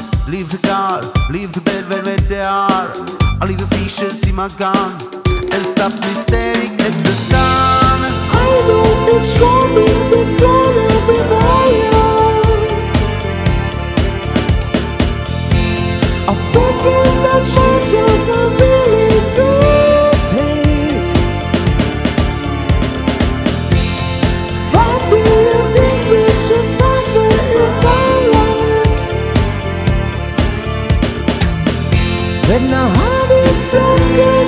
guns, leave the car, leave the bed where they are. I'll leave the fishes in my gun and stop me staring at the sun. I know it's coming, there's gonna be violence. I've taken as much as I really could take. Why do you think we should suffer in silence? When the heart is so good.